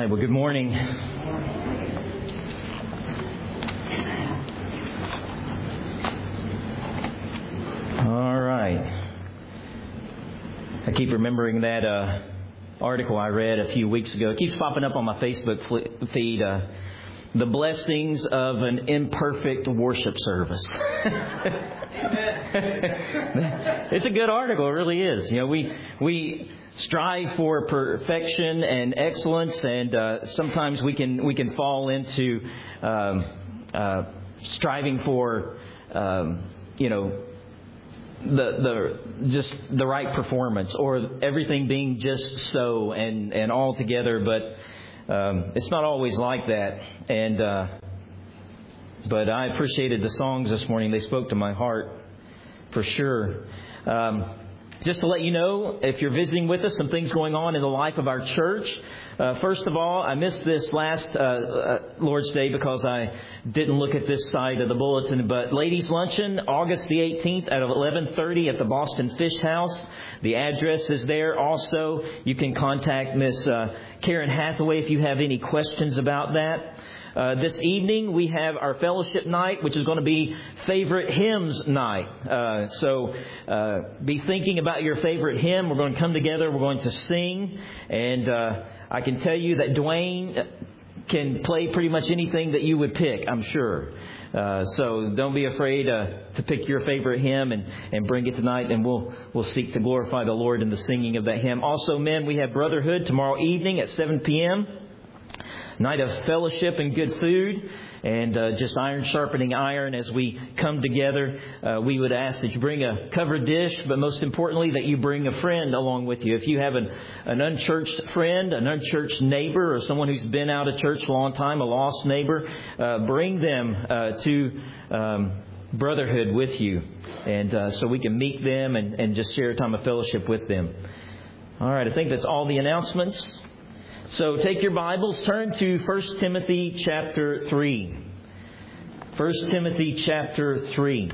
right. Well, good morning. All right. I keep remembering that article I read a few weeks ago. It keeps popping up on my Facebook feed. The blessings of an imperfect worship service. It's a good article. It really is. You know, we strive for perfection and excellence, and sometimes we can fall into striving for the right performance, or everything being just so and all together. But it's not always like that. And but I appreciated the songs this morning. They spoke to my heart for sure. Just to let you know, if you're visiting with us, some things going on in the life of our church. First of all, I missed this last Lord's Day because I didn't look at this side of the bulletin. But Ladies' Luncheon, August the 18th at 11:30 at the Boston Fish House. The address is there. Also, you can contact Miss Karen Hathaway if you have any questions about that. This evening we have our fellowship night, which is going to be favorite hymns night. So be thinking about your favorite hymn. We're going to come together. We're going to sing. And I can tell you that Dwayne can play pretty much anything that you would pick, I'm sure. So don't be afraid to pick your favorite hymn and bring it tonight. And we'll seek to glorify the Lord in the singing of that hymn. Also, men, we have Brotherhood tomorrow evening at 7 p.m. Night of fellowship and good food, and just iron sharpening iron as we come together. We would ask that you bring a covered dish, but most importantly that you bring a friend along with you. If you have an unchurched friend, an unchurched neighbor, or someone who's been out of church a long time, a lost neighbor, bring them to Brotherhood with you, and so we can meet them and just share a time of fellowship with them. All right, I think that's all the announcements. So take your Bibles, turn to 1 Timothy chapter 3. 1 Timothy chapter 3.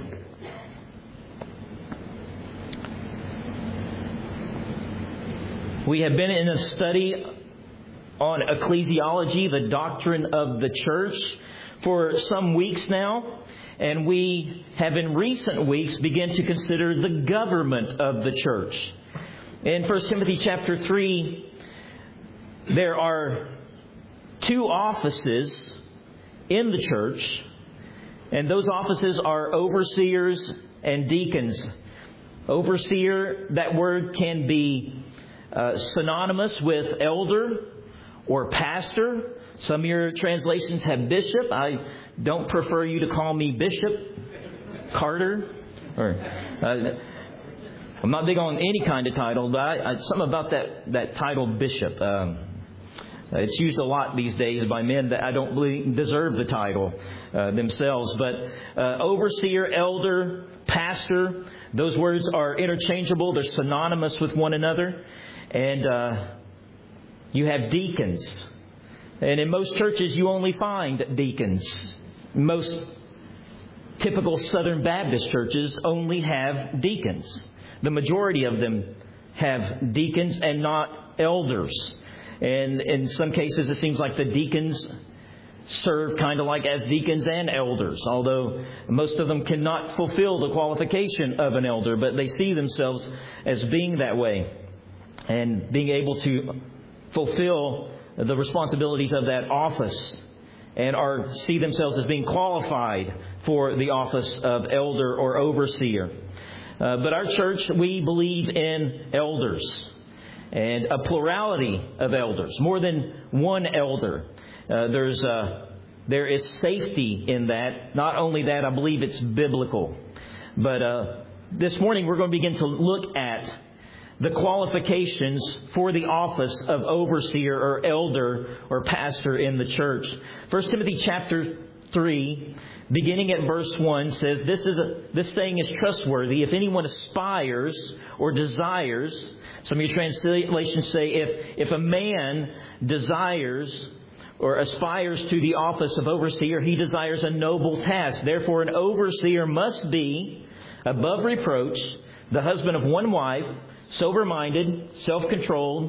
We have been in a study on ecclesiology, the doctrine of the church, for some weeks now. And we have in recent weeks begun to consider the government of the church. In 1 Timothy chapter 3, there are two offices in the church, and those offices are overseers and deacons. Overseer, that word can be synonymous with elder or pastor. Some of your translations have bishop. I don't prefer you to call me Bishop Carter. I'm not big on any kind of title, but something about that title bishop. It's used a lot these days by men that I don't believe deserve the title themselves. But overseer, elder, pastor, those words are interchangeable. They're synonymous with one another. And you have deacons. And in most churches, you only find deacons. Most typical Southern Baptist churches only have deacons. The majority of them have deacons and not elders. And in some cases, it seems like the deacons serve kind of like as deacons and elders, although most of them cannot fulfill the qualification of an elder, but they see themselves as being that way and being able to fulfill the responsibilities of that office and see themselves as being qualified for the office of elder or overseer. But our church, we believe in elders. And a plurality of elders, more than one elder. There is safety in that. Not only that, I believe it's biblical. But this morning we're going to begin to look at the qualifications for the office of overseer or elder or pastor in the church. 1 Timothy chapter 3, beginning at verse 1, says, This saying is trustworthy. If anyone aspires or desires... Some of your translations say if a man desires or aspires to the office of overseer, he desires a noble task. Therefore, an overseer must be above reproach, the husband of one wife, sober-minded, self-controlled,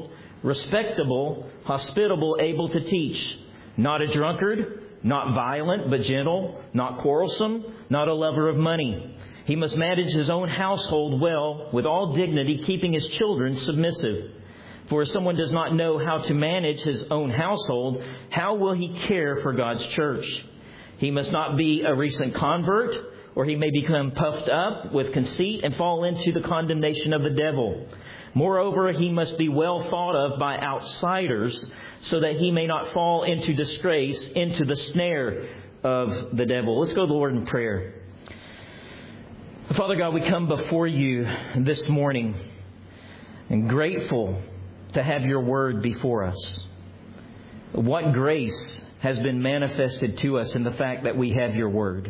respectable, hospitable, able to teach. Not a drunkard, not violent, but gentle, not quarrelsome, not a lover of money. He must manage his own household well, with all dignity, keeping his children submissive. For if someone does not know how to manage his own household, how will he care for God's church? He must not be a recent convert, or he may become puffed up with conceit and fall into the condemnation of the devil. Moreover, he must be well thought of by outsiders, so that he may not fall into disgrace, into the snare of the devil. Let's go to the Lord in prayer. Father God, we come before you this morning and grateful to have your word before us. What grace has been manifested to us in the fact that we have your word.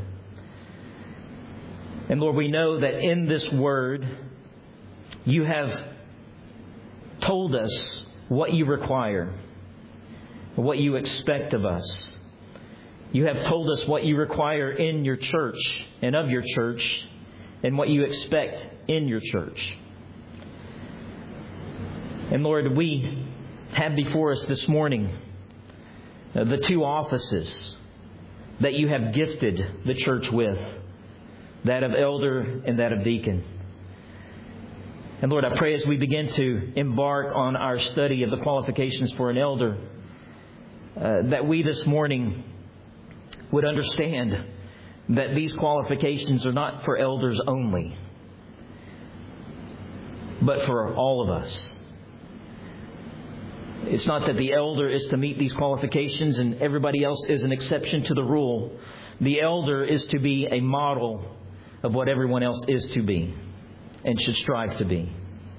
And Lord, we know that in this word, you have told us what you require, what you expect of us. You have told us what you require in your church and of your church, and what you expect in your church. And Lord, we have before us this morning the two offices that you have gifted the church with, that of elder and that of deacon. And Lord, I pray as we begin to embark on our study of the qualifications for an elder, that we this morning would understand that these qualifications are not for elders only, but for all of us. It's not that the elder is to meet these qualifications and everybody else is an exception to the rule. The elder is to be a model of what everyone else is to be and should strive to be.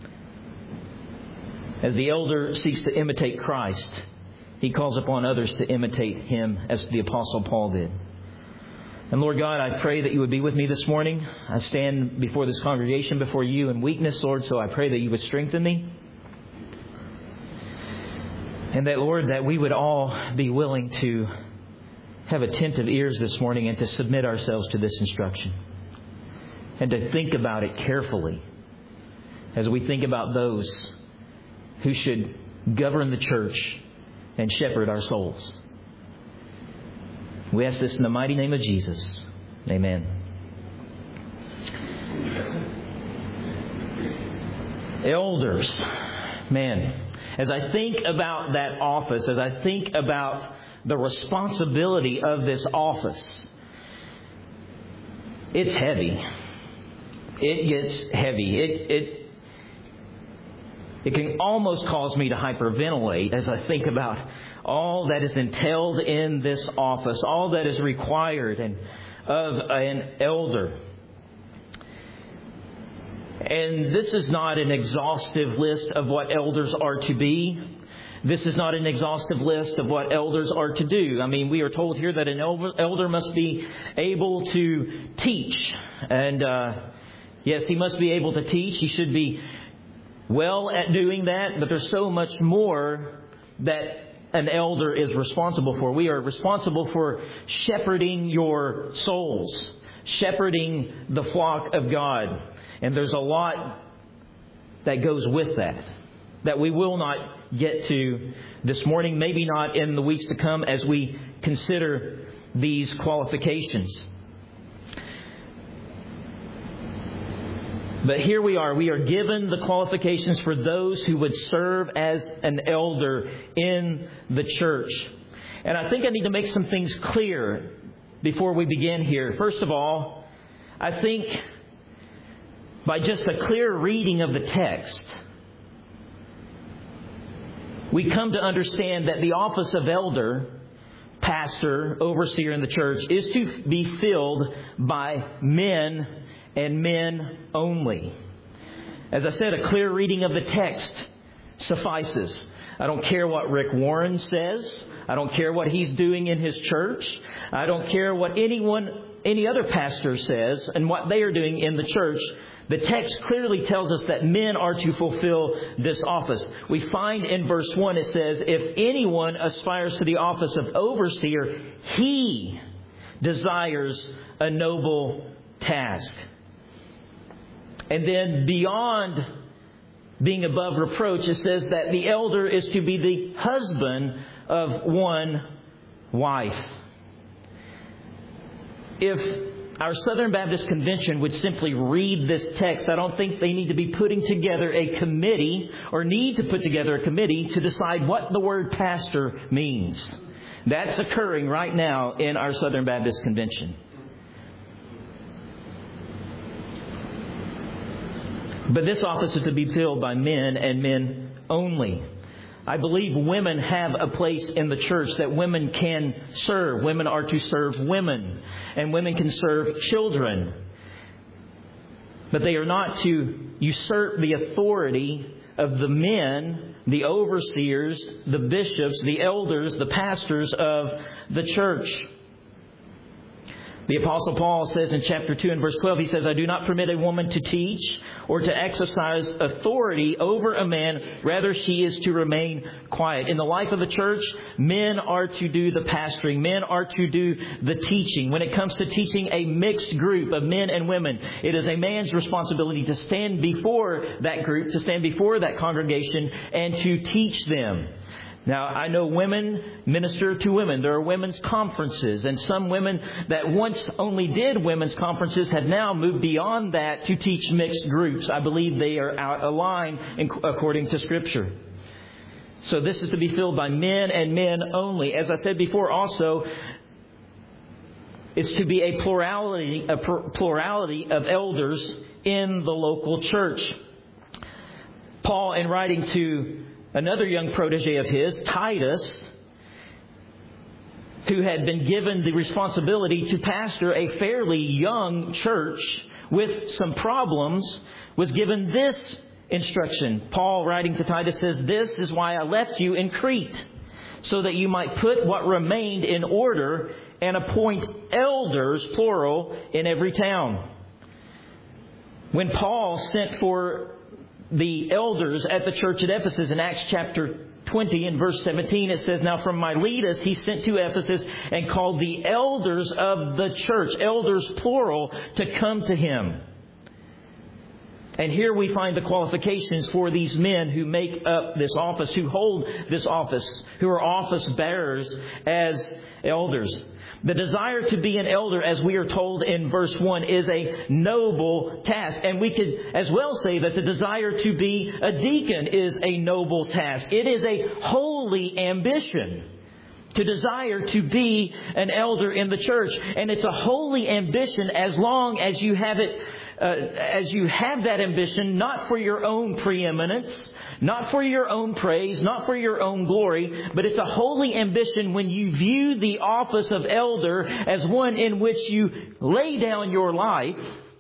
As the elder seeks to imitate Christ, he calls upon others to imitate him as the Apostle Paul did. And Lord God, I pray that you would be with me this morning. I stand before this congregation, before you in weakness, Lord, so I pray that you would strengthen me. And that, Lord, that we would all be willing to have attentive ears this morning and to submit ourselves to this instruction. And to think about it carefully as we think about those who should govern the church and shepherd our souls. We ask this in the mighty name of Jesus. Amen. Elders. Man, as I think about that office, as I think about the responsibility of this office, it's heavy. It gets heavy. It can almost cause me to hyperventilate as I think about all that is entailed in this office, all that is required of an elder. And this is not an exhaustive list of what elders are to be. This is not an exhaustive list of what elders are to do. I mean, we are told here that an elder must be able to teach. And yes, he must be able to teach. He should be well at doing that. But there's so much more that an elder is responsible for. We are responsible for shepherding your souls, shepherding the flock of God. And there's a lot that goes with that we will not get to this morning, maybe not in the weeks to come as we consider these qualifications. But here we are given the qualifications for those who would serve as an elder in the church. And I think I need to make some things clear before we begin here. First of all, I think by just a clear reading of the text, we come to understand that the office of elder, pastor, overseer in the church is to be filled by men and men only. As I said, a clear reading of the text suffices. I don't care what Rick Warren says. I don't care what he's doing in his church. I don't care what any other pastor says and what they are doing in the church. The text clearly tells us that men are to fulfill this office. We find in verse 1 it says, if anyone aspires to the office of overseer, he desires a noble task. And then beyond being above reproach, it says that the elder is to be the husband of one wife. If our Southern Baptist Convention would simply read this text, I don't think they need to be putting together a committee or need to put together a committee to decide what the word pastor means. That's occurring right now in our Southern Baptist Convention. But this office is to be filled by men and men only. I believe women have a place in the church that women can serve. Women are to serve women, and women can serve children. But they are not to usurp the authority of the men, the overseers, the bishops, the elders, the pastors of the church. The Apostle Paul says in chapter 2 and verse 12, he says, I do not permit a woman to teach or to exercise authority over a man. Rather, she is to remain quiet. In the life of the church, men are to do the pastoring. Men are to do the teaching. When it comes to teaching a mixed group of men and women, it is a man's responsibility to stand before that group, to stand before that congregation, and to teach them. Now, I know women minister to women. There are women's conferences, and some women that once only did women's conferences have now moved beyond that to teach mixed groups. I believe they are out of line according to Scripture. So this is to be filled by men and men only. As I said before also, it's to be a plurality of elders in the local church. Paul, in writing to another young protege of his, Titus, who had been given the responsibility to pastor a fairly young church with some problems, was given this instruction. Paul, writing to Titus, says, This is why I left you in Crete, so that you might put what remained in order and appoint elders, plural, in every town. When Paul sent for the elders at the church at Ephesus in Acts chapter 20 and verse 17, it says, Now from Miletus he sent to Ephesus and called the elders of the church, elders plural, to come to him. And here we find the qualifications for these men who make up this office, who hold this office, who are office bearers as elders. The desire to be an elder, as we are told in verse 1, is a noble task. And we could as well say that the desire to be a deacon is a noble task. It is a holy ambition to desire to be an elder in the church. And it's a holy ambition as long as you have it, as you have that ambition, not for your own preeminence, not for your own praise, not for your own glory, but it's a holy ambition when you view the office of elder as one in which you lay down your life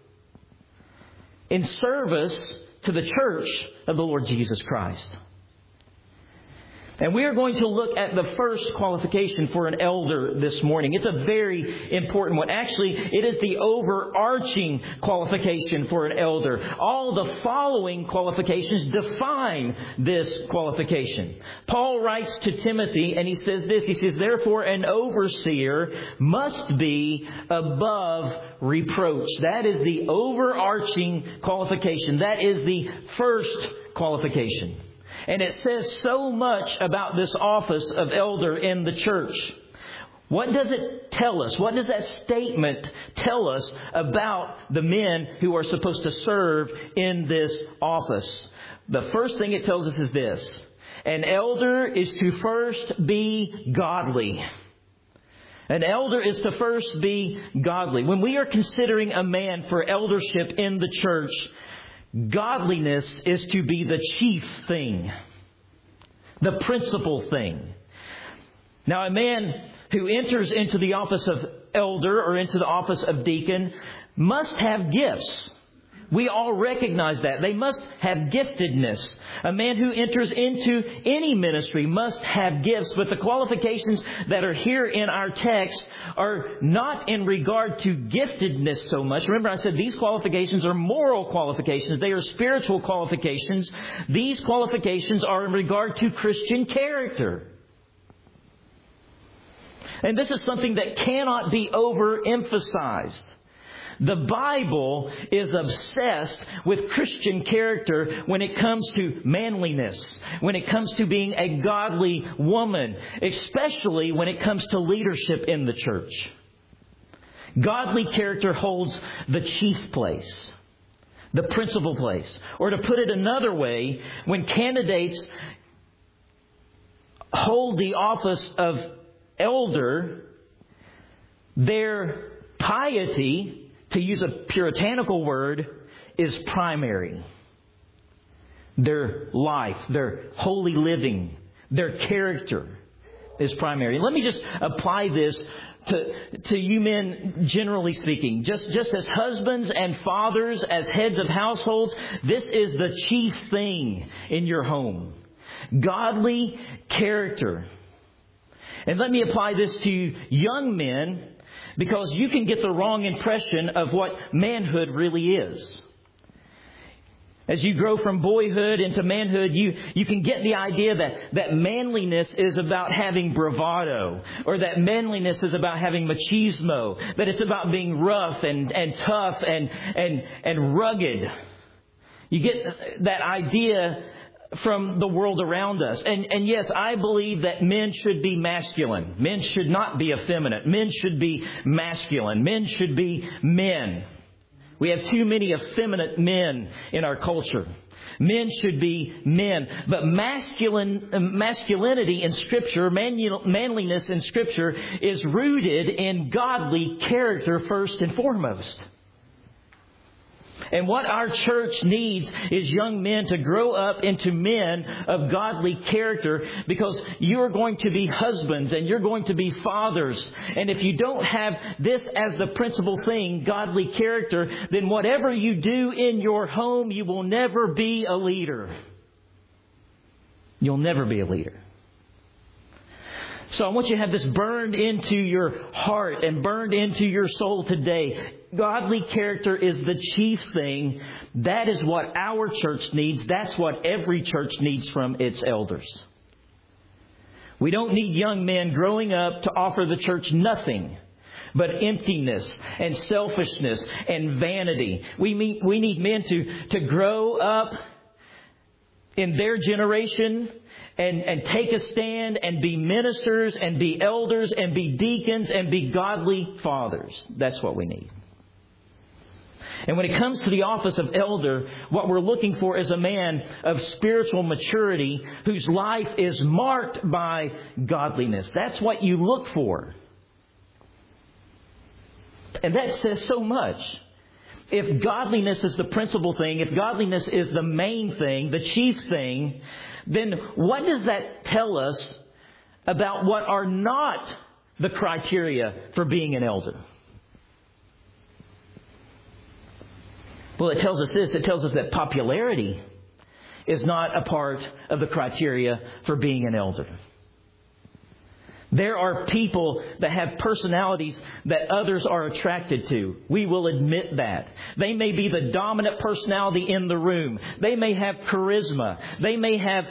in service to the church of the Lord Jesus Christ. And we are going to look at the first qualification for an elder this morning. It's a very important one. Actually, it is the overarching qualification for an elder. All the following qualifications define this qualification. Paul writes to Timothy and he says this. He says, Therefore, an overseer must be above reproach. That is the overarching qualification. That is the first qualification. And it says so much about this office of elder in the church. What does it tell us? What does that statement tell us about the men who are supposed to serve in this office? The first thing it tells us is this. An elder is to first be godly. An elder is to first be godly. When we are considering a man for eldership in the church, godliness is to be the chief thing, the principal thing. Now, a man who enters into the office of elder or into the office of deacon must have gifts. We all recognize that. They must have giftedness. A man who enters into any ministry must have gifts. But the qualifications that are here in our text are not in regard to giftedness so much. Remember, I said these qualifications are moral qualifications. They are spiritual qualifications. These qualifications are in regard to Christian character. And this is something that cannot be overemphasized. The Bible is obsessed with Christian character when it comes to manliness, when it comes to being a godly woman, especially when it comes to leadership in the church. Godly character holds the chief place, the principal place. Or to put it another way, when candidates hold the office of elder, their piety, to use a puritanical word, is primary. Their life, their holy living, their character is primary. Let me just apply this to you men, generally speaking. Just as husbands and fathers, as heads of households, this is the chief thing in your home. Godly character. And let me apply this to young men, because you can get the wrong impression of what manhood really is. As you grow from boyhood into manhood, you can get the idea that manliness is about having bravado, or that manliness is about having machismo, that it's about being rough and tough and rugged. You get that idea from the world around us. And yes, I believe that men should be masculine. Men should not be effeminate. Men should be masculine. Men should be men. We have too many effeminate men in our culture. Men should be men. But masculinity in Scripture, manliness in Scripture, is rooted in godly character first and foremost. And what our church needs is young men to grow up into men of godly character, because you're going to be husbands and you're going to be fathers. And if you don't have this as the principal thing, godly character, then whatever you do in your home, you will never be a leader. You'll never be a leader. So I want you to have this burned into your heart and burned into your soul today. Godly character is the chief thing. That is what our church needs. That's what every church needs from its elders. We don't need young men growing up to offer the church nothing but emptiness and selfishness and vanity. We need men to grow up in their generation and take a stand and be ministers and be elders and be deacons and be godly fathers. That's what we need. And when it comes to the office of elder, what we're looking for is a man of spiritual maturity whose life is marked by godliness. That's what you look for. And that says so much. If godliness is the principal thing, if godliness is the main thing, the chief thing, then what does that tell us about what are not the criteria for being an elder? Well, it tells us this. It tells us that popularity is not a part of the criteria for being an elder. There are people that have personalities that others are attracted to. We will admit that. They may be the dominant personality in the room. They may have charisma. They may have,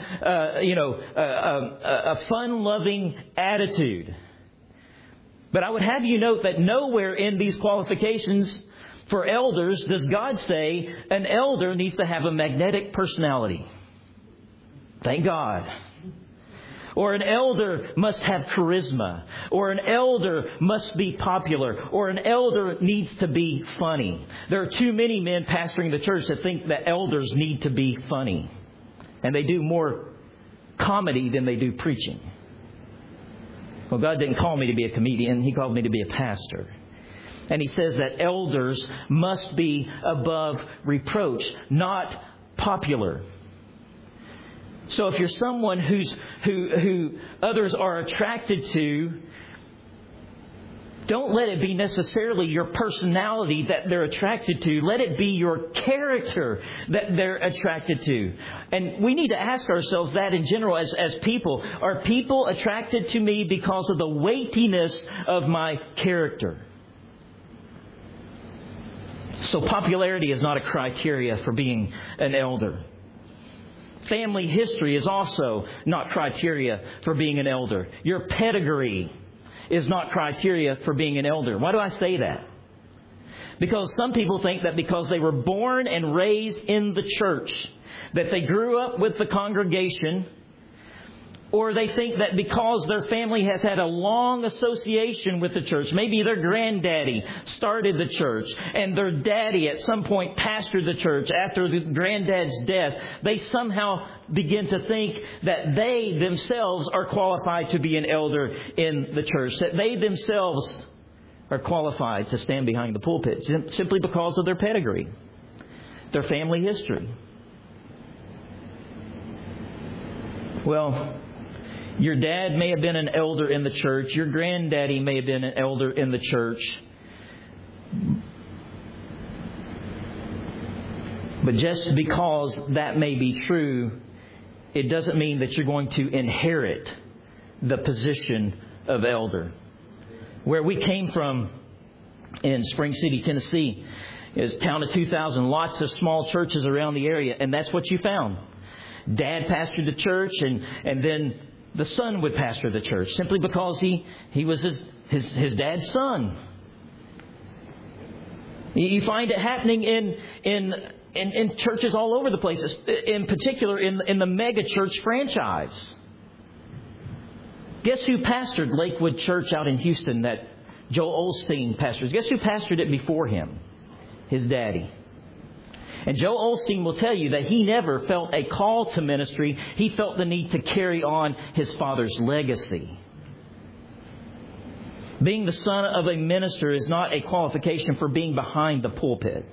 a fun-loving attitude. But I would have you note that nowhere in these qualifications for elders does God say an elder needs to have a magnetic personality. Thank God. Or an elder must have charisma. Or an elder must be popular. Or an elder needs to be funny. There are too many men pastoring the church that think that elders need to be funny. And they do more comedy than they do preaching. Well, God didn't call me to be a comedian. He called me to be a pastor. And He says that elders must be above reproach, not popular. So if you're someone who others are attracted to, don't let it be necessarily your personality that they're attracted to. Let it be your character that they're attracted to. And we need to ask ourselves that in general as people. Are people attracted to me because of the weightiness of my character? So popularity is not a criteria for being an elder. Family history is also not criteria for being an elder. Your pedigree is not criteria for being an elder. Why do I say that? Because some people think that because they were born and raised in the church, that they grew up with the congregation, or they think that because their family has had a long association with the church, maybe their granddaddy started the church and their daddy at some point pastored the church after the granddad's death, they somehow begin to think that they themselves are qualified to be an elder in the church, that they themselves are qualified to stand behind the pulpit simply because of their pedigree, their family history. Well, your dad may have been an elder in the church. Your granddaddy may have been an elder in the church. But just because that may be true, it doesn't mean that you're going to inherit the position of elder. Where we came from in Spring City, Tennessee, is a town of 2,000, lots of small churches around the area, and that's what you found. Dad pastored the church, and then the son would pastor the church simply because he was his dad's son. You find it happening in churches all over the places, in particular in the mega church franchise. Guess who pastored Lakewood Church out in Houston that Joel Osteen pastors? Guess who pastored it before him? His daddy. And Joel Osteen will tell you that he never felt a call to ministry. He felt the need to carry on his father's legacy. Being the son of a minister is not a qualification for being behind the pulpit.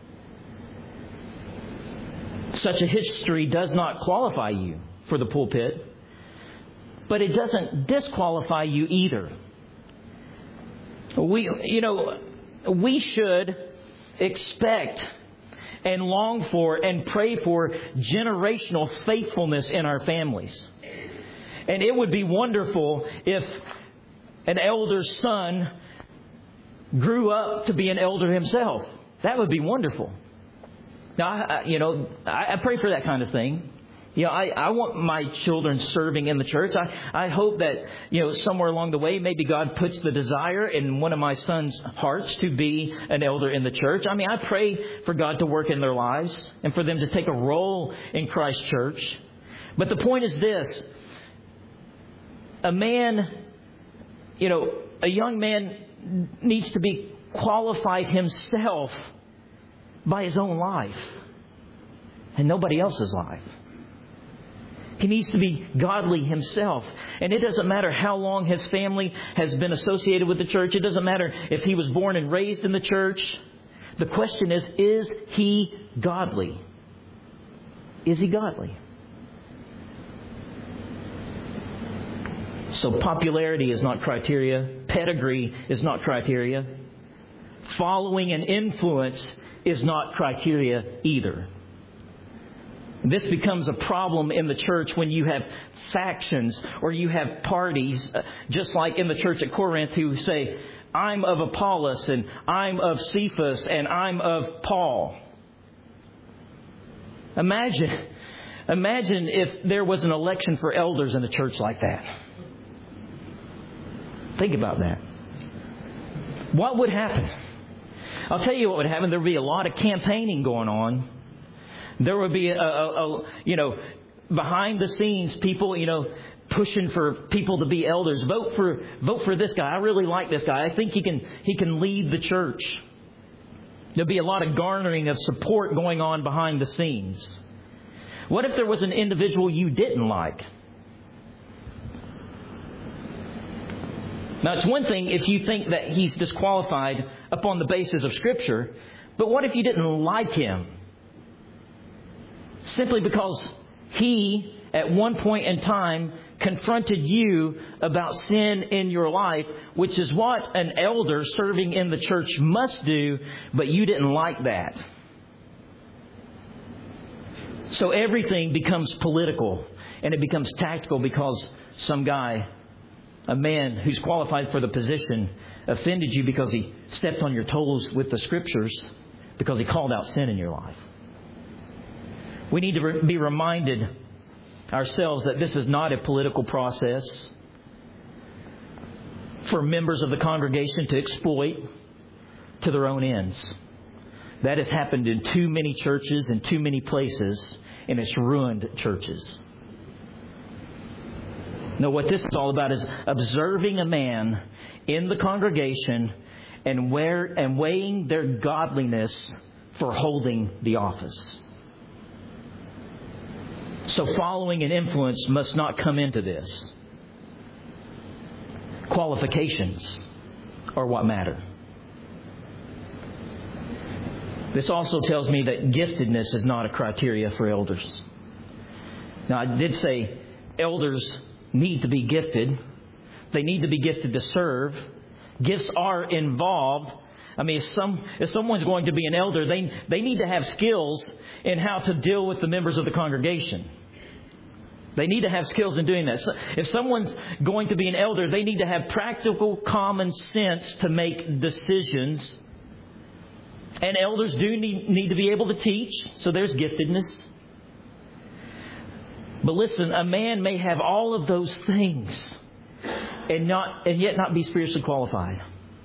Such a history does not qualify you for the pulpit, but it doesn't disqualify you either. We should expect and long for and pray for generational faithfulness in our families. And it would be wonderful if an elder's son grew up to be an elder himself. That would be wonderful. Now, I pray for that kind of thing. I want my children serving in the church. I hope that, somewhere along the way, maybe God puts the desire in one of my son's hearts to be an elder in the church. I pray for God to work in their lives and for them to take a role in Christ's church. But the point is this. A young man needs to be qualified himself by his own life and nobody else's life. He needs to be godly himself. And it doesn't matter how long his family has been associated with the church. It doesn't matter if he was born and raised in the church. The question is he godly? Is he godly? So popularity is not criteria. Pedigree is not criteria. Following and influence is not criteria either. This becomes a problem in the church when you have factions or you have parties, just like in the church at Corinth, who say, I'm of Apollos and I'm of Cephas and I'm of Paul. Imagine if there was an election for elders in a church like that. Think about that. What would happen? I'll tell you what would happen. There would be a lot of campaigning going on. There would be behind the scenes people, pushing for people to be elders. Vote for this guy. I really like this guy. I think he can lead the church. There'll be a lot of garnering of support going on behind the scenes. What if there was an individual you didn't like? Now, it's one thing if you think that he's disqualified upon the basis of Scripture, but what if you didn't like him? Simply because he, at one point in time, confronted you about sin in your life, which is what an elder serving in the church must do, but you didn't like that. So everything becomes political and it becomes tactical because some guy, a man who's qualified for the position, offended you because he stepped on your toes with the Scriptures, because he called out sin in your life. We need to be reminded ourselves that this is not a political process for members of the congregation to exploit, to their own ends. That has happened in too many churches and too many places, and it's ruined churches. No, what this is all about is observing a man in the congregation and weighing their godliness for holding the office. So following and influence must not come into this. Qualifications are what matter. This also tells me that giftedness is not a criteria for elders. Now, I did say elders need to be gifted. They need to be gifted to serve. Gifts are involved. I mean, if someone's going to be an elder, they need to have skills in how to deal with the members of the congregation. They need to have skills in doing that. So if someone's going to be an elder, they need to have practical common sense to make decisions. And elders do need to be able to teach, so there's giftedness. But listen, a man may have all of those things and yet not be spiritually qualified.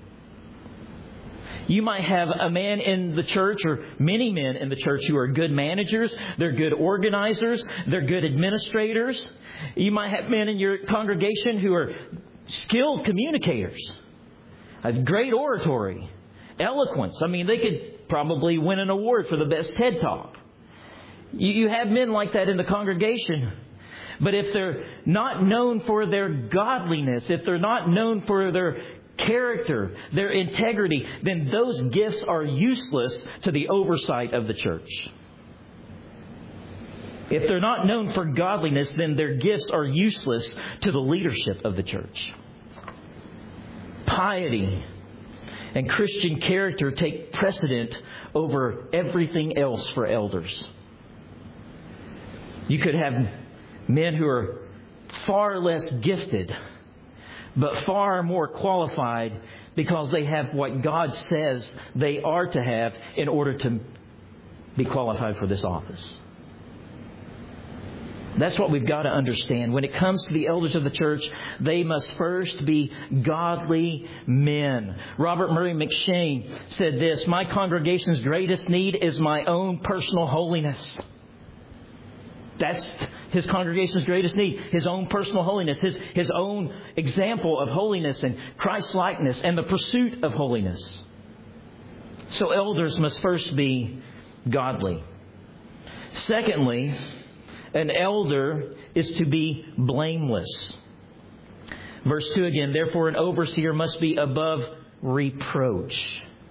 You might have a man in the church, or many men in the church, who are good managers. They're good organizers. They're good administrators. You might have men in your congregation who are skilled communicators. Have great oratory, eloquence. I mean, they could probably win an award for the best TED Talk. You have men like that in the congregation. But if they're not known for their godliness, if they're not known for their character, their integrity, then those gifts are useless to the oversight of the church. If they're not known for godliness, then their gifts are useless to the leadership of the church. Piety and Christian character take precedent over everything else for elders. You could have men who are far less gifted, but far more qualified because they have what God says they are to have in order to be qualified for this office. That's what we've got to understand. When it comes to the elders of the church, they must first be godly men. Robert Murray McCheyne said this: "My congregation's greatest need is my own personal holiness." That's his congregation's greatest need. His own personal holiness. His own example of holiness and Christ-likeness and the pursuit of holiness. So elders must first be godly. Secondly, an elder is to be blameless. Verse 2 again, "Therefore an overseer must be above reproach."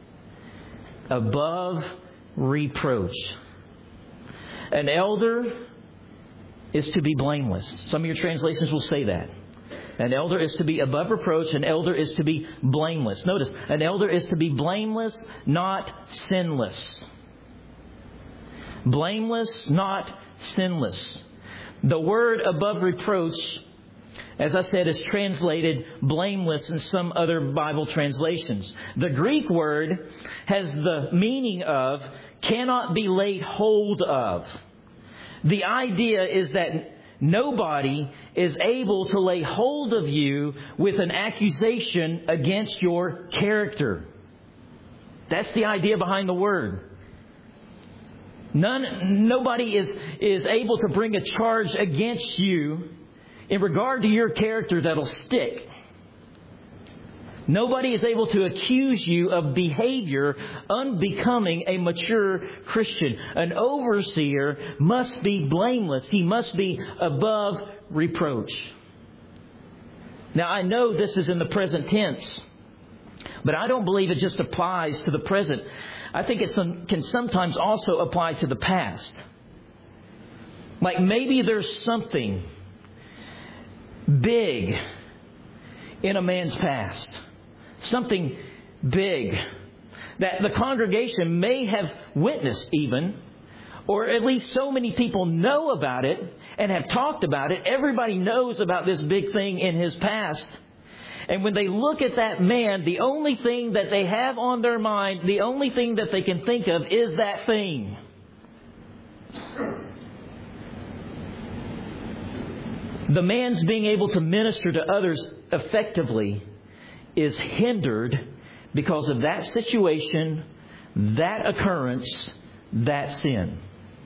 Above reproach. An elder is to be blameless. Some of your translations will say that. An elder is to be above reproach. An elder is to be blameless. Notice, an elder is to be blameless, not sinless. Blameless, not sinless. The word above reproach, as I said, is translated blameless in some other Bible translations. The Greek word has the meaning of cannot be laid hold of. The idea is that nobody is able to lay hold of you with an accusation against your character. That's the idea behind the word. Nobody is able to bring a charge against you in regard to your character that'll stick. Nobody is able to accuse you of behavior unbecoming a mature Christian. An overseer must be blameless. He must be above reproach. Now, I know this is in the present tense, but I don't believe it just applies to the present. I think it can sometimes also apply to the past. Like maybe there's something big in a man's past. Something big that the congregation may have witnessed even, or at least so many people know about it and have talked about it. Everybody knows about this big thing in his past. And when they look at that man, the only thing that they have on their mind, the only thing that they can think of is that thing. The man's being able to minister to others effectively is hindered because of that situation, that occurrence, that sin.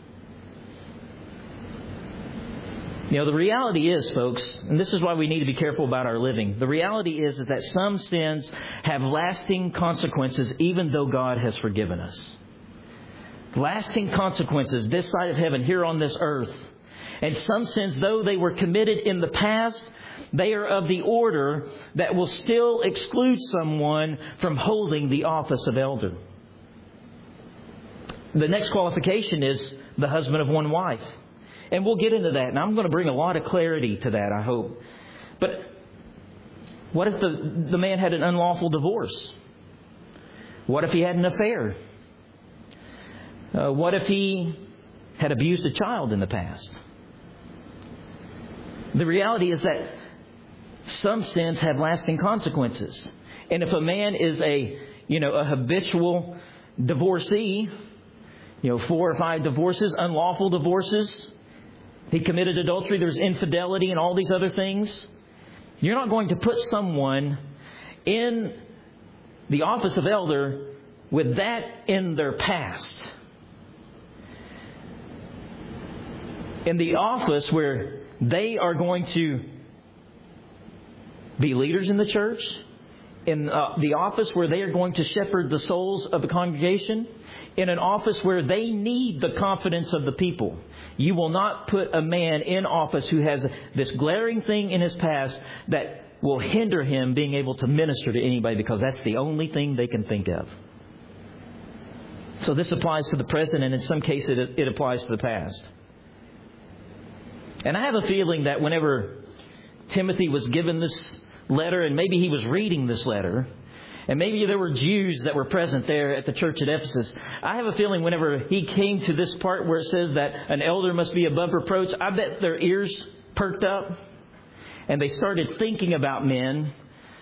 You know, the reality is, folks, and this is why we need to be careful about our living. The reality is that some sins have lasting consequences even though God has forgiven us. Lasting consequences this side of heaven, here on this earth. And some sins, though they were committed in the past, they are of the order that will still exclude someone from holding the office of elder. The next qualification is the husband of one wife. And we'll get into that. And I'm going to bring a lot of clarity to that, I hope. But what if the man had an unlawful divorce? What if he had an affair? What if he had abused a child in the past? The reality is that some sins have lasting consequences. And if a man is a habitual divorcee, 4 or 5 divorces, unlawful divorces, he committed adultery, there's infidelity and all these other things, you're not going to put someone in the office of elder with that in their past. In the office where they are going to be leaders in the church, in the office where they are going to shepherd the souls of the congregation, in an office where they need the confidence of the people. You will not put a man in office who has this glaring thing in his past that will hinder him being able to minister to anybody, because that's the only thing they can think of. So this applies to the present, and in some cases it applies to the past. And I have a feeling that whenever Timothy was given this letter, and maybe he was reading this letter, and maybe there were Jews that were present there at the church at Ephesus, I have a feeling whenever he came to this part where it says that an elder must be above reproach, I bet their ears perked up and they started thinking about men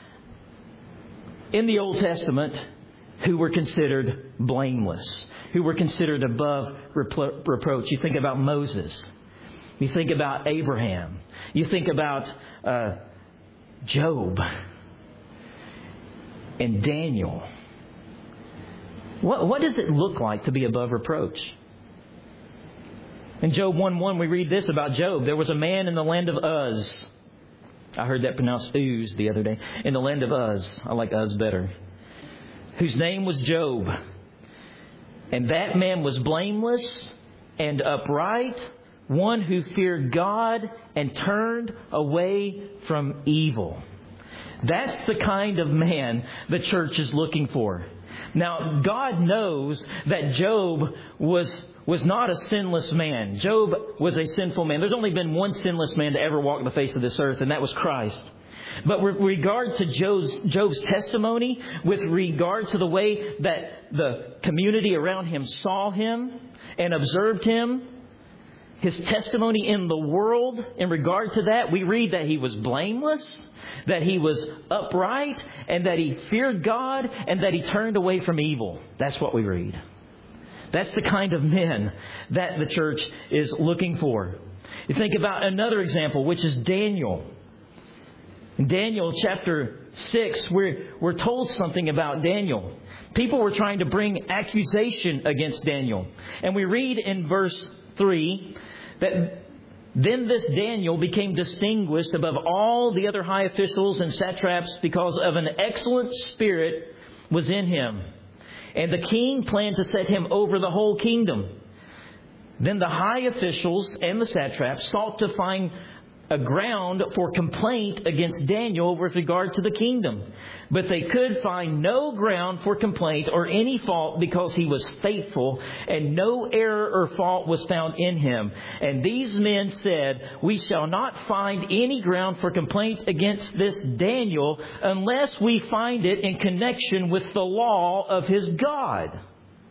in the Old Testament who were considered blameless, who were considered above reproach. You think about Moses. You think about Abraham. You think about Job and Daniel. What does it look like to be above reproach? In Job 1:1, we read this about Job. There was a man in the land of Uz. I heard that pronounced Uz the other day. In the land of Uz. I like Uz better. Whose name was Job. And that man was blameless and upright, one who feared God and turned away from evil. That's the kind of man the church is looking for. Now, God knows that Job was not a sinless man. Job was a sinful man. There's only been one sinless man to ever walk the face of this earth, and that was Christ. But with regard to Job's testimony, with regard to the way that the community around him saw him and observed him, his testimony in the world, in regard to that, we read that he was blameless, that he was upright, and that he feared God, and that he turned away from evil. That's what we read. That's the kind of men that the church is looking for. You think about another example, which is Daniel. In Daniel chapter 6, we're told something about Daniel. People were trying to bring accusation against Daniel. And we read in verse 3 that then this Daniel became distinguished above all the other high officials and satraps because of an excellent spirit was in him. And the king planned to set him over the whole kingdom. Then the high officials and the satraps sought to find a ground for complaint against Daniel with regard to the kingdom. But they could find no ground for complaint or any fault because he was faithful and no error or fault was found in him. And these men said, "We shall not find any ground for complaint against this Daniel unless we find it in connection with the law of his God."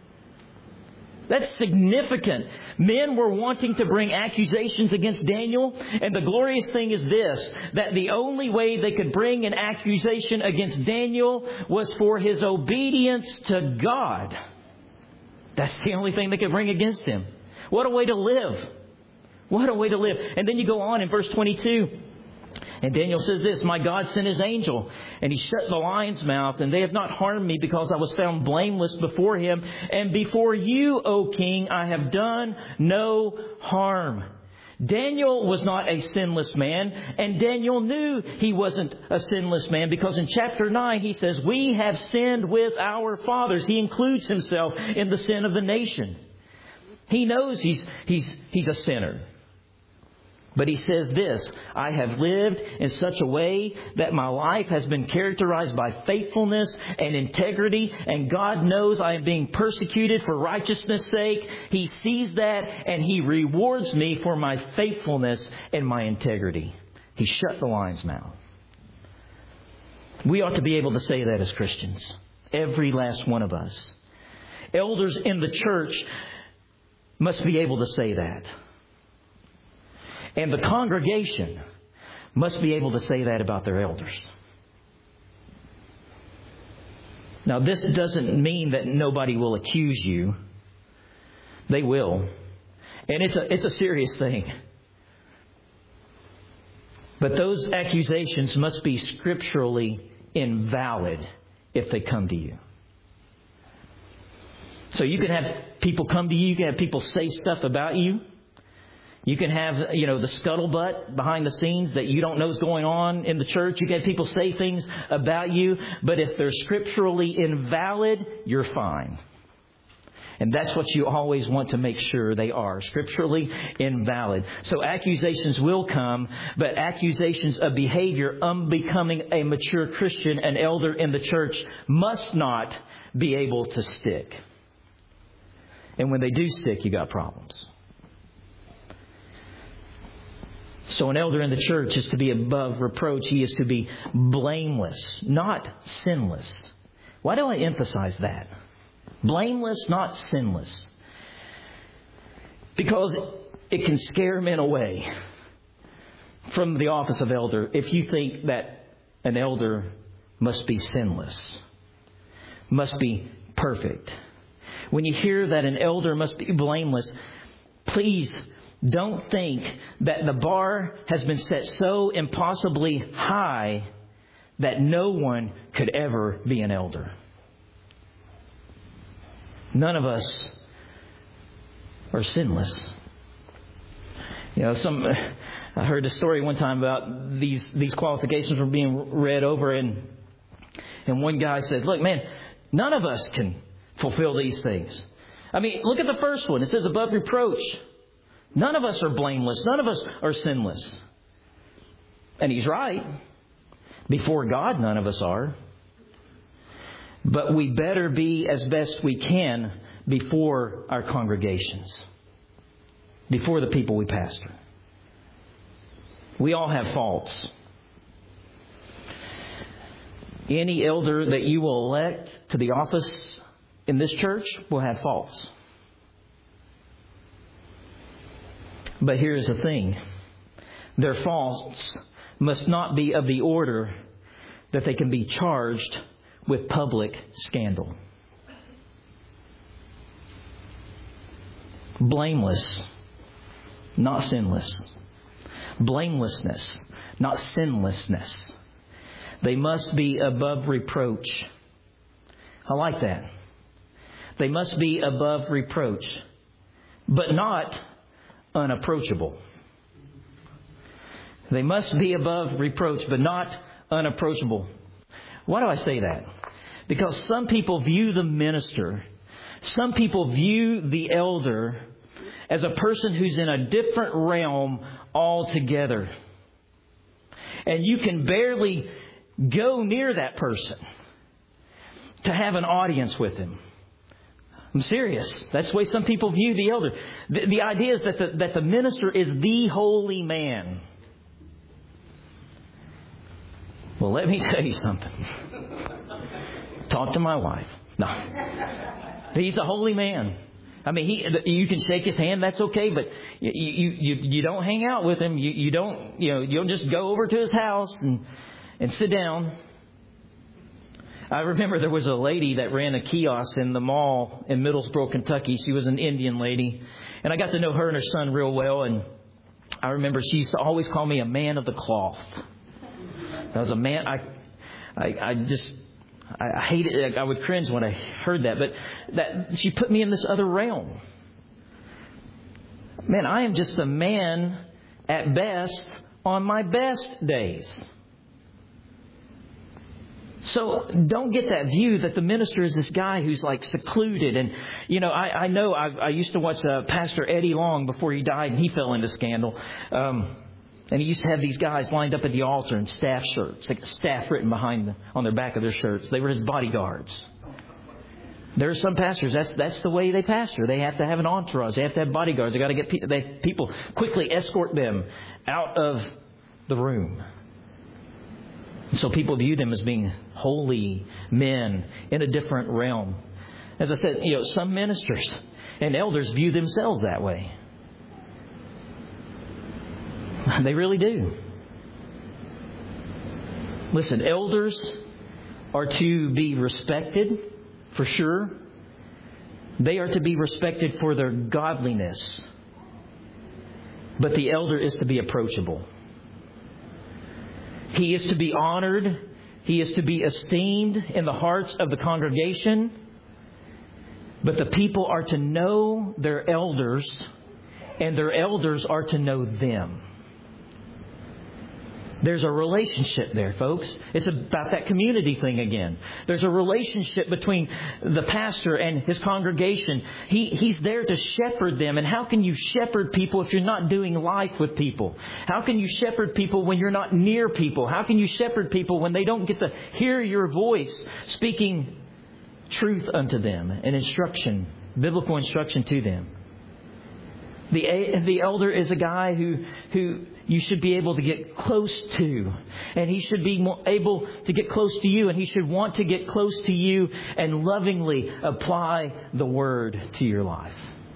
That's significant. Men were wanting to bring accusations against Daniel. And the glorious thing is this, that the only way they could bring an accusation against Daniel was for his obedience to God. That's the only thing they could bring against him. What a way to live. What a way to live. And then you go on in verse 22. And Daniel says this, my God sent His angel, and He shut the lion's mouth, and they have not harmed me because I was found blameless before Him. And before you, O King, I have done no harm. Daniel was not a sinless man, and Daniel knew he wasn't a sinless man, because in chapter 9 he says, we have sinned with our fathers. He includes himself in the sin of the nation. He knows he's a sinner. But he says this, I have lived in such a way that my life has been characterized by faithfulness and integrity, and God knows I am being persecuted for righteousness' sake. He sees that, and He rewards me for my faithfulness and my integrity. He shut the lion's mouth. We ought to be able to say that as Christians. Every last one of us. Elders in the church must be able to say that. And the congregation must be able to say that about their elders. Now, this doesn't mean that nobody will accuse you. They will. And it's a serious thing. But those accusations must be scripturally invalid if they come to you. So you can have people come to you. You can have people say stuff about you. You can have, the scuttlebutt behind the scenes that you don't know is going on in the church. You can have people say things about you. But if they're scripturally invalid, you're fine. And that's what you always want to make sure they are. Scripturally invalid. So accusations will come, but accusations of behavior unbecoming a mature Christian, an elder in the church, must not be able to stick. And when they do stick, you got problems. So an elder in the church is to be above reproach. He is to be blameless, not sinless. Why do I emphasize that? Blameless, not sinless. Because it can scare men away from the office of elder if you think that an elder must be sinless, must be perfect. When you hear that an elder must be blameless, please don't think that the bar has been set so impossibly high that no one could ever be an elder. None of us are sinless. I heard a story one time about these qualifications were being read over, and one guy said, "Look, man, none of us can fulfill these things. I mean, look at the first one. It says above reproach. None of us are blameless. None of us are sinless." And he's right. Before God, none of us are. But we better be as best we can before our congregations, before the people we pastor. We all have faults. Any elder that you will elect to the office in this church will have faults. But here's the thing. Their faults must not be of the order that they can be charged with public scandal. Blameless, not sinless. Blamelessness, not sinlessness. They must be above reproach. I like that. They must be above reproach, but not unapproachable. They must be above reproach, but not unapproachable. Why do I say that? Because some people view the minister, some people view the elder as a person who's in a different realm altogether. And you can barely go near that person to have an audience with him. I'm serious. That's the way some people view the elder. The idea is that the minister is the holy man. Well, let me tell you something. Talk to my wife. No. He's a holy man. I mean, you can shake his hand, that's okay, but you don't hang out with him. You don't just go over to his house and sit down. I remember there was a lady that ran a kiosk in the mall in Middlesboro, Kentucky. She was an Indian lady. And I got to know her and her son real well. And I remember she used to always call me a man of the cloth. As a man, I hated it. I would cringe when I heard that. But that she put me in this other realm. Man, I am just a man at best on my best days. So don't get that view that the minister is this guy who's like secluded. And, you know, I used to watch Pastor Eddie Long before he died, and he fell into scandal. And he used to have these guys lined up at the altar in staff shirts, like staff written on their back of their shirts. They were his bodyguards. There are some pastors, that's the way they pastor. They have to have an entourage. They have to have bodyguards. They got to get people quickly escort them out of the room. So people view them as being holy men in a different realm. As I said, you know, some ministers and elders view themselves that way. They really do. Listen, elders are to be respected, for sure. They are to be respected for their godliness. But the elder is to be approachable. He is to be honored. He is to be esteemed in the hearts of the congregation. But the people are to know their elders, and their elders are to know them. There's a relationship there, folks. It's about that community thing again. There's a relationship between the pastor and his congregation. He's there to shepherd them. And how can you shepherd people if you're not doing life with people? How can you shepherd people when you're not near people? How can you shepherd people when they don't get to hear your voice speaking truth unto them and instruction, biblical instruction to them? The elder is a guy who you should be able to get close to. And he should be able to get close to you. And he should want to get close to you and lovingly apply the Word to your life.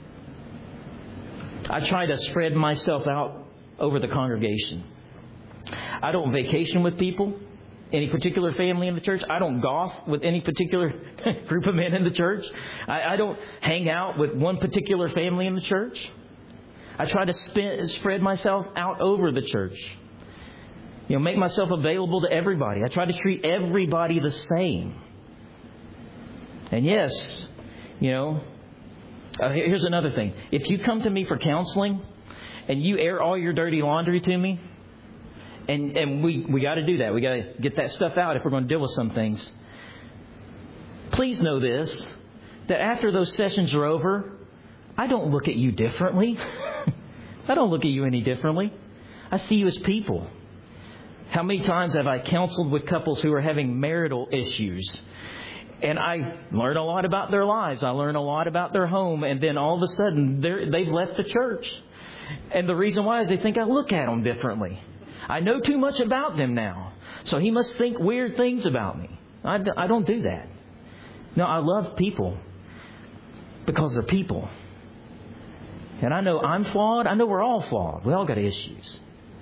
I try to spread myself out over the congregation. I don't vacation with people, any particular family in the church. I don't golf with any particular group of men in the church. I don't hang out with one particular family in the church. I try to spread myself out over the church. You know, make myself available to everybody. I try to treat everybody the same. And yes, you know, here's another thing. If you come to me for counseling and you air all your dirty laundry to me, and we got to do that. We got to get that stuff out if we're going to deal with some things. Please know this, that after those sessions are over, I don't look at you differently. I don't look at you any differently. I see you as people. How many times have I counseled with couples who are having marital issues? And I learn a lot about their lives. I learn a lot about their home. And then all of a sudden, they've left the church. And the reason why is they think I look at them differently. I know too much about them now. So he must think weird things about me. I don't do that. No, I love people because they're people. And I know I'm flawed. I know we're all flawed. We all got issues.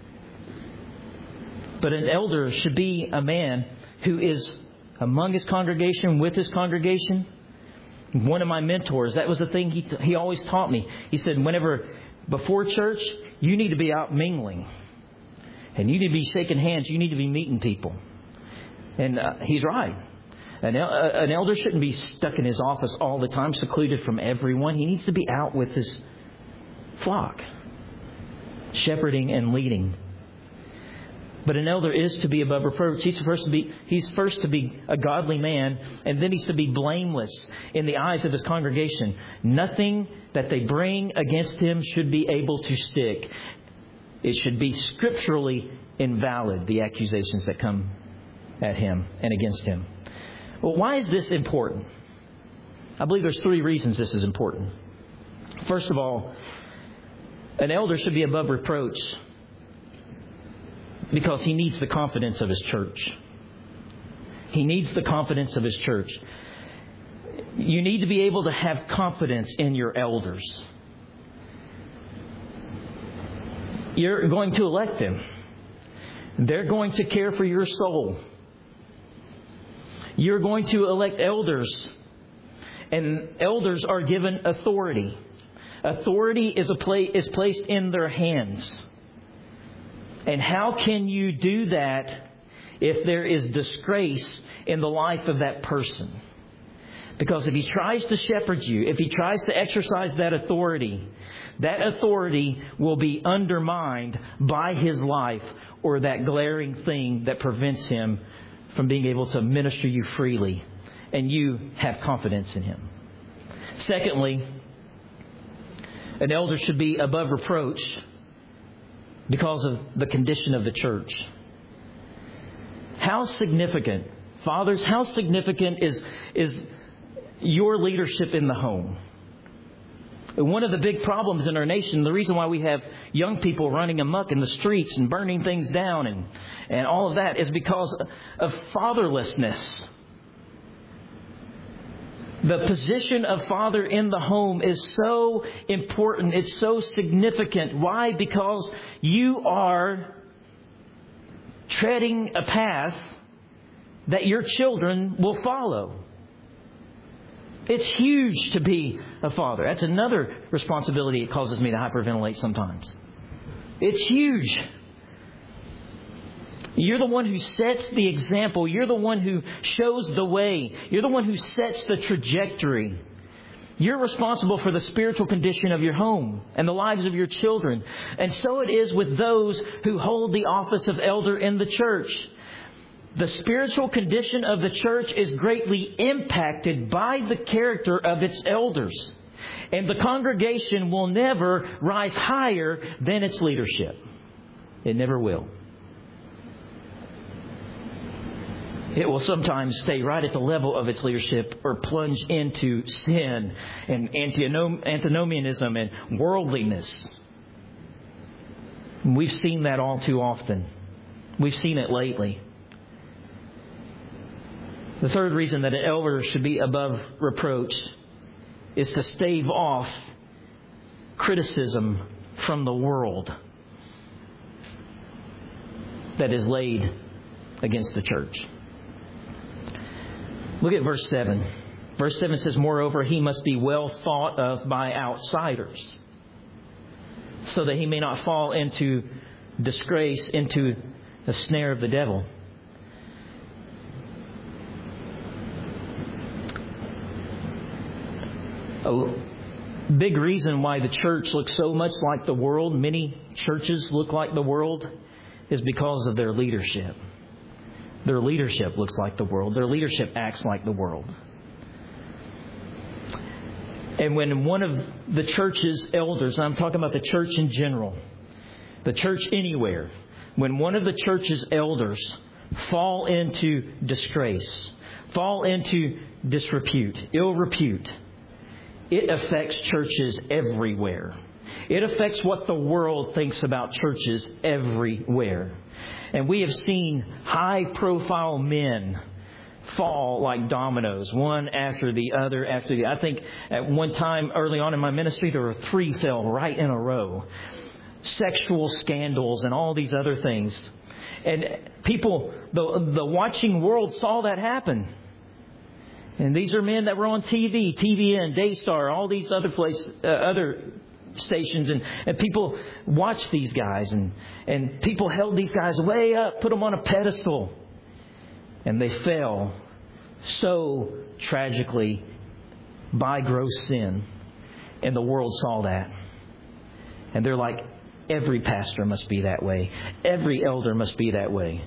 But an elder should be a man who is among his congregation, with his congregation. One of my mentors, that was the thing he always taught me. He said, before church, you need to be out mingling. And you need to be shaking hands. You need to be meeting people. And he's right. An elder shouldn't be stuck in his office all the time, secluded from everyone. He needs to be out with his flock, shepherding and leading. But an elder is to be above reproach. He's first to be a godly man, and then he's to be blameless in the eyes of his congregation. Nothing that they bring against him should be able to stick. It should be scripturally invalid, the accusations that come at him and against him. Well, why is this important? I believe there's 3 reasons this is important. First of all, an elder should be above reproach because he needs the confidence of his church. He needs the confidence of his church. You need to be able to have confidence in your elders. You're going to elect them. They're going to care for your soul. You're going to elect elders. And elders are given authority. Authority is placed in their hands. And how can you do that if there is disgrace in the life of that person. Because if he tries to shepherd you, if he tries to exercise that authority will be undermined by his life or that glaring thing that prevents him from being able to minister you freely and you have confidence in him. Secondly, an elder should be above reproach because of the condition of the church. How significant, fathers, how significant is your leadership in the home? One of the big problems in our nation, the reason why we have young people running amok in the streets and burning things down and all of that, is because of fatherlessness. The position of father in the home is so important. It's so significant. Why? Because you are treading a path that your children will follow. It's huge to be a father. That's another responsibility that causes me to hyperventilate sometimes. It's huge. You're the one who sets the example. You're the one who shows the way. You're the one who sets the trajectory. You're responsible for the spiritual condition of your home and the lives of your children. And so it is with those who hold the office of elder in the church. The spiritual condition of the church is greatly impacted by the character of its elders. And the congregation will never rise higher than its leadership. It never will. It will sometimes stay right at the level of its leadership or plunge into sin and antinomianism and worldliness. We've seen that all too often. We've seen it lately. The third reason that an elder should be above reproach is to stave off criticism from the world that is laid against the church. Look at verse 7. Verse 7 says, "Moreover, he must be well thought of by outsiders, so that he may not fall into disgrace, into the snare of the devil." A big reason why the church looks so much like the world, many churches look like the world, is because of their leadership. Their leadership looks like the world. Their leadership acts like the world. And when one of the church's elders, I'm talking about the church in general, the church anywhere, when one of the church's elders fall into disgrace, fall into disrepute, ill repute, it affects churches everywhere. It affects what the world thinks about churches everywhere. And we have seen high-profile men fall like dominoes, one after the other after the other. I think at one time early on in my ministry, there were 3 fell right in a row. Sexual scandals and all these other things. And people, the watching world saw that happen. And these are men that were on TV, TVN, Daystar, all these other other stations, and people watched these guys, and people held these guys way up, put them on a pedestal, and they fell so tragically by gross sin, and the world saw that, and they're like, every pastor must be that way, every elder must be that way.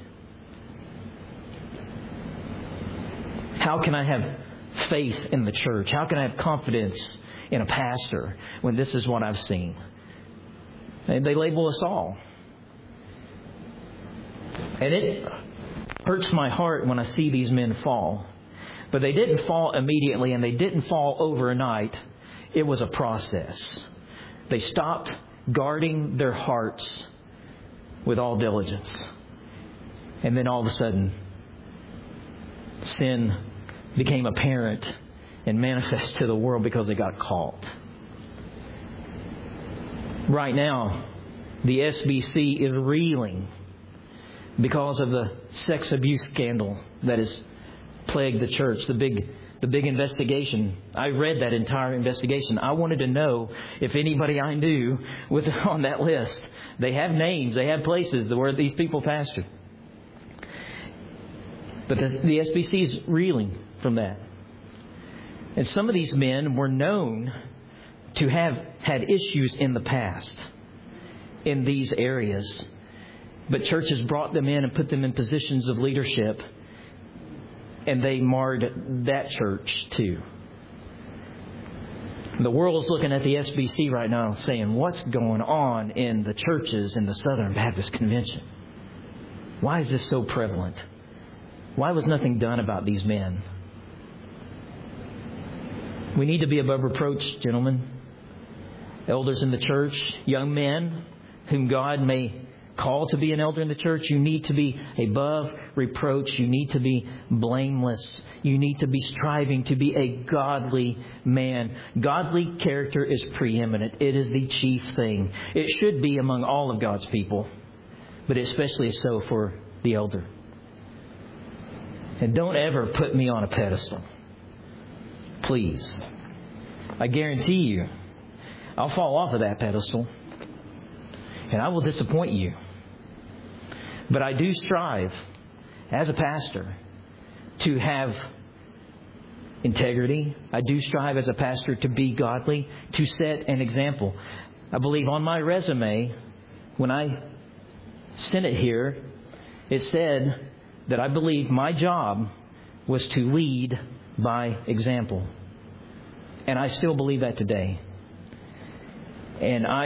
How can I have faith in the church? How can I have confidence in a pastor when this is what I've seen? And they label us all. And it hurts my heart when I see these men fall. But they didn't fall immediately, and they didn't fall overnight. It was a process. They stopped guarding their hearts with all diligence. And then all of a sudden, sin became apparent and manifest to the world because they got caught. Right now, the SBC is reeling because of the sex abuse scandal that has plagued the church. The big investigation. I read that entire investigation. I wanted to know if anybody I knew was on that list. They have names. They have places where these people pastored. But the SBC is reeling from that. And some of these men were known to have had issues in the past in these areas. But churches brought them in and put them in positions of leadership, and they marred that church too. The world is looking at the SBC right now saying, what's going on in the churches in the Southern Baptist Convention? Why is this so prevalent? Why was nothing done about these men? We need to be above reproach, gentlemen. Elders in the church, young men whom God may call to be an elder in the church, you need to be above reproach. You need to be blameless. You need to be striving to be a godly man. Godly character is preeminent. It is the chief thing. It should be among all of God's people, but especially so for the elder. And don't ever put me on a pedestal. Please. I guarantee you, I'll fall off of that pedestal. And I will disappoint you. But I do strive, as a pastor, to have integrity. I do strive as a pastor to be godly, to set an example. I believe on my resume, when I sent it here, it said that I believe my job was to lead by example. And I still believe that today. And I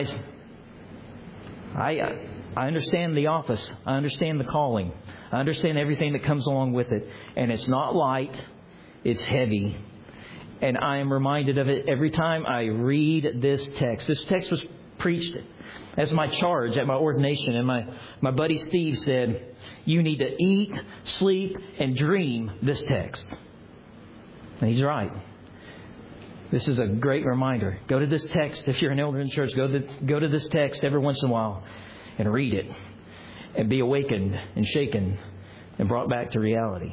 understand the office. I understand the calling. I understand everything that comes along with it. And it's not light. It's heavy. And I am reminded of it every time I read this text. This text was preached as my charge at my ordination. And my buddy Steve said, you need to eat, sleep, and dream this text. And he's right. This is a great reminder. Go to this text. If you're an elder in church, go to this text every once in a while and read it and be awakened and shaken and brought back to reality.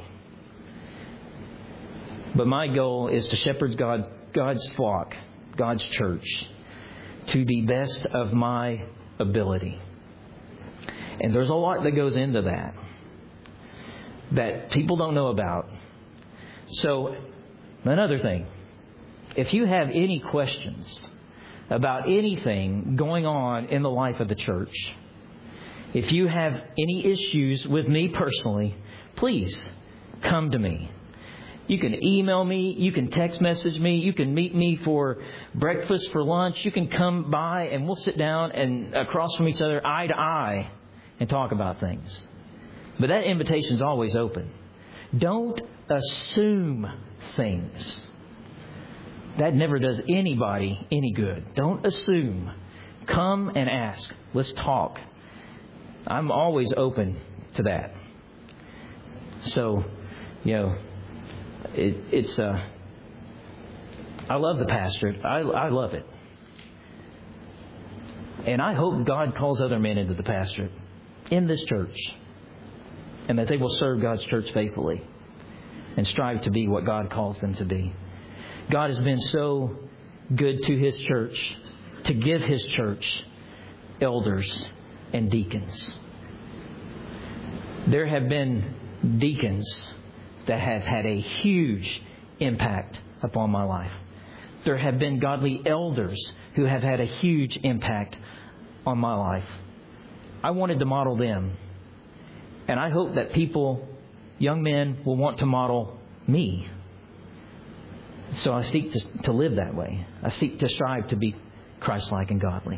But my goal is to shepherd God's flock, God's church, to the best of my ability. And there's a lot that goes into that people don't know about. So, another thing. If you have any questions about anything going on in the life of the church, if you have any issues with me personally, please come to me. You can email me. You can text message me. You can meet me for breakfast, for lunch. You can come by and we'll sit down and across from each other, eye to eye, and talk about things. But that invitation is always open. Don't assume things. That never does anybody any good. Don't assume. Come and ask. Let's talk. I'm always open to that. So, it's I love the pastorate. I love it. And I hope God calls other men into the pastorate in this church, and that they will serve God's church faithfully and strive to be what God calls them to be. God has been so good to His church to give His church elders and deacons. There have been deacons that have had a huge impact upon my life. There have been godly elders who have had a huge impact on my life. I wanted to model them. And I hope that people, young men, will want to model me. So I seek to live that way. I seek to strive to be Christ-like and godly.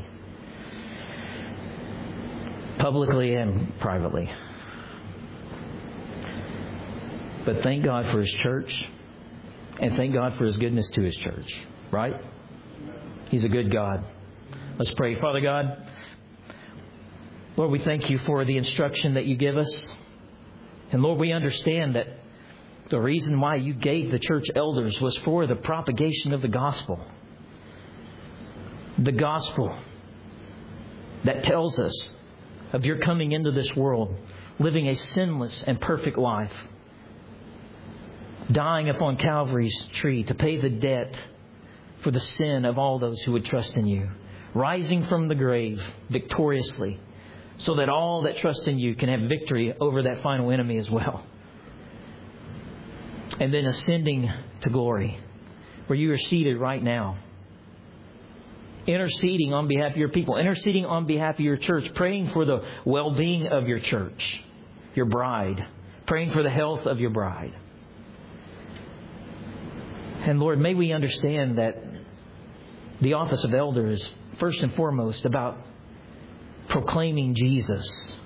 Publicly and privately. But thank God for His church. And thank God for His goodness to His church. Right? He's a good God. Let's pray. Father God, Lord, we thank You for the instruction that You give us. And Lord, we understand that the reason why You gave the church elders was for the propagation of the gospel. The gospel that tells us of Your coming into this world, living a sinless and perfect life, dying upon Calvary's tree to pay the debt for the sin of all those who would trust in You, rising from the grave victoriously, so that all that trust in You can have victory over that final enemy as well. and then ascending to glory, where you are seated right now, interceding on behalf of your people, interceding on behalf of your church, praying for the well-being of your church, your bride, praying for the health of your bride. And Lord, may we understand that the office of elder is first and foremost about proclaiming Jesus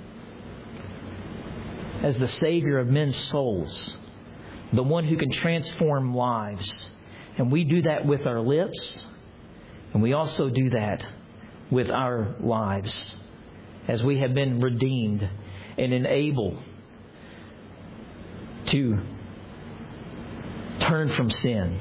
as the Savior of men's souls, the one who can transform lives. And we do that with our lips, and we also do that with our lives as we have been redeemed and enabled to turn from sin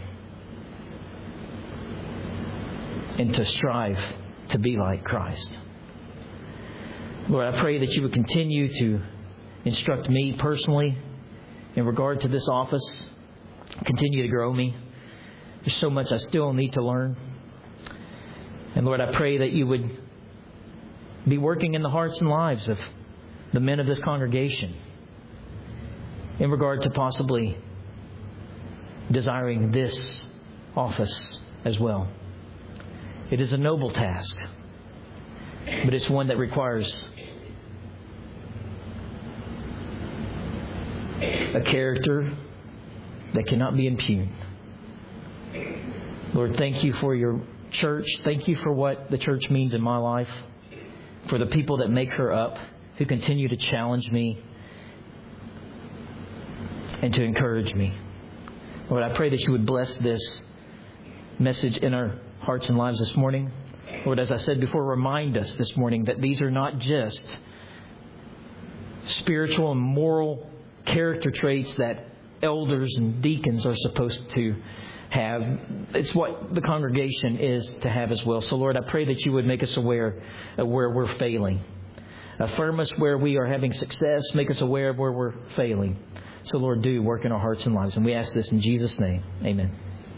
and to strive to be like Christ. Lord, I pray that you would continue to instruct me personally in regard to this office. Continue to grow me. There's so much I still need to learn. And Lord, I pray that you would be working in the hearts and lives of the men of this congregation in regard to possibly desiring this office as well. It is a noble task, but it's one that requires a character that cannot be impugned. Lord, thank you for your church. Thank you for what the church means in my life, for the people that make her up, who continue to challenge me and to encourage me. Lord, I pray that you would bless this message in our hearts and lives this morning. Lord, as I said before, remind us this morning that these are not just spiritual and moral character traits that elders and deacons are supposed to have. It's what the congregation is to have as well. So, Lord, I pray that you would make us aware of where we're failing. Affirm us where we are having success. Make us aware of where we're failing. So, Lord, do work in our hearts and lives. And we ask this in Jesus' name. Amen.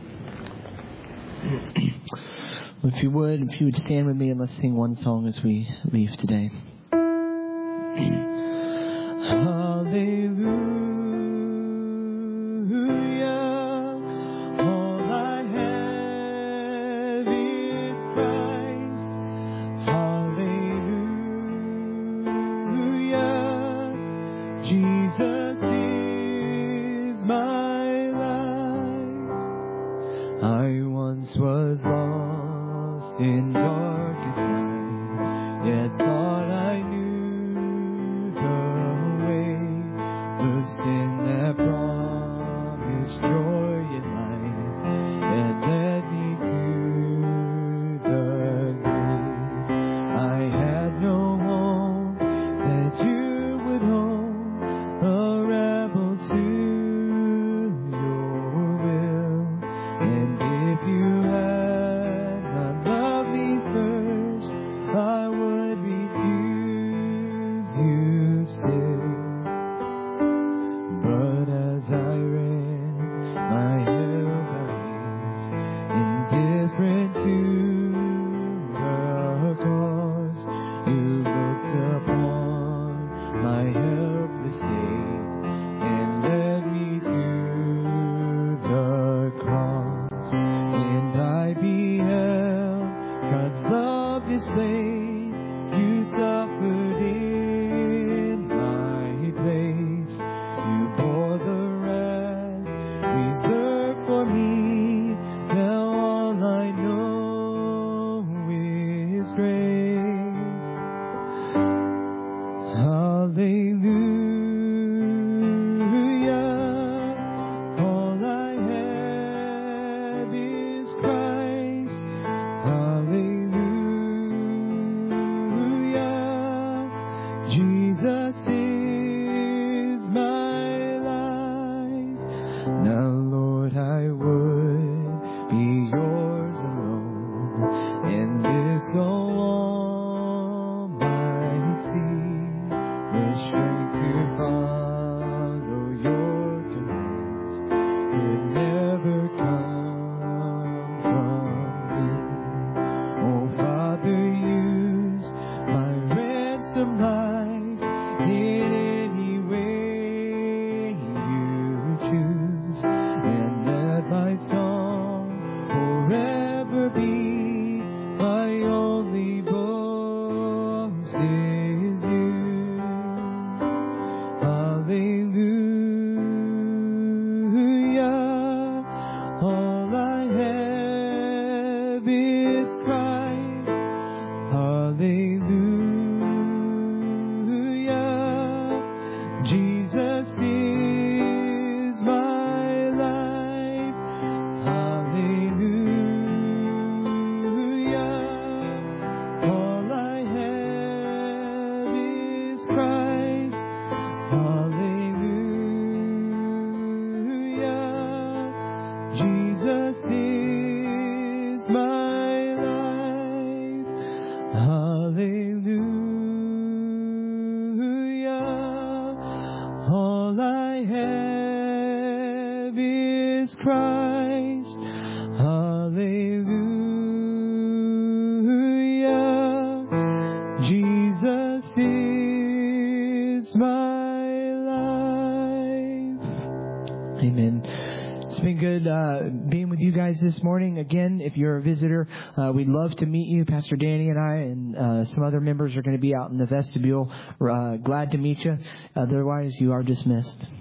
If you would stand with me and let's sing one song as we leave today. Hallelujah. Was lost in darkest night, yet thought I knew the way. Lost in that promised joy and life, that led me to the grave. I had no hope that you would hold a rebel to your will, and if you had not loved me first, I would refuse you still. But as I ran, my held eyes, indifferent to the cause, you looked upon my helpless state and led me to the cross. And I beheld God's love displayed. You suffered in my place. You bore the wrath reserved for me. Now all I know is grace. Hallelujah. All I have is Christ. Hallelujah. Jesus is my life. Now, Lord, I would be yours alone, and this all might see the strength to follow your commands could never come from me. Oh, Father, use my ransom life in any way you choose. Christ. Hallelujah. Jesus is my life. Amen. It's been good being with you guys this morning. Again, if you're a visitor, we'd love to meet you. Pastor Danny and I and some other members are going to be out in the vestibule. Glad to meet you. Otherwise, you are dismissed.